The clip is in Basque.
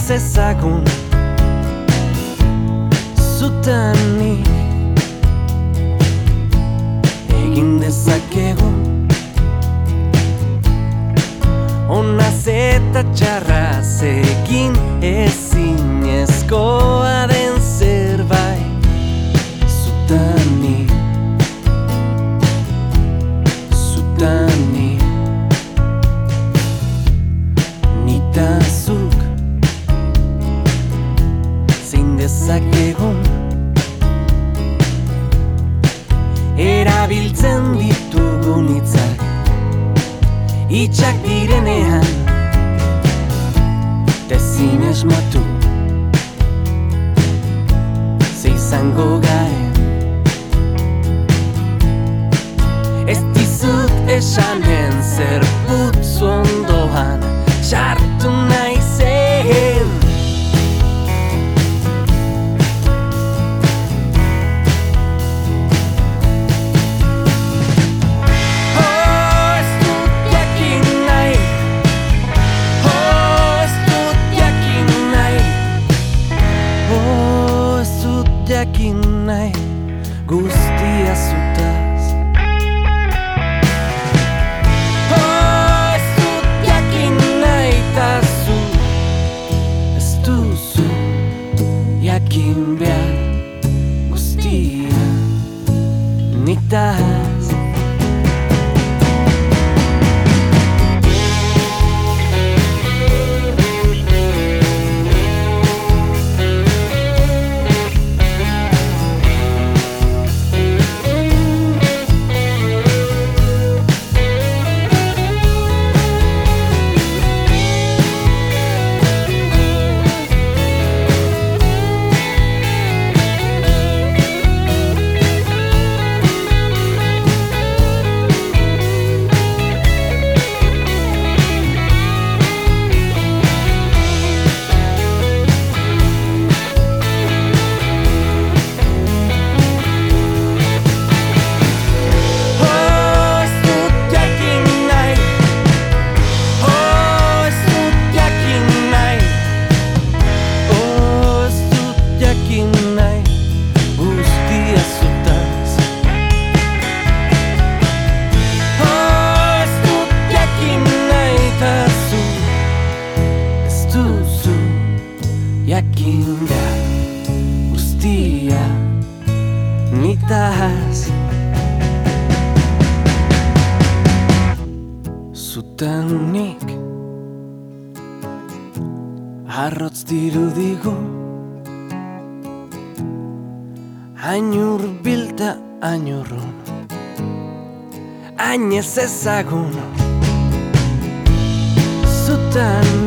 ezagun zutanik egin dezakegun onaz eta txarraz egin ezinezkoa den zerbait zutanik nita zuk zein dezakegun erabiltzen ditugun hitzak hitsak direnean ezin esmatu ze izango garen ez dizut esanen zer putzu ondoan sartu naizen jakin nahi guztia zutaz ez dut jakin nahi ta zu ez duzu jakin behar guztia nitaz jakin behar guztia nitaz zutanik arrotz dirudigu hain hurbil ta hain urrun hain ez ezagun zutanik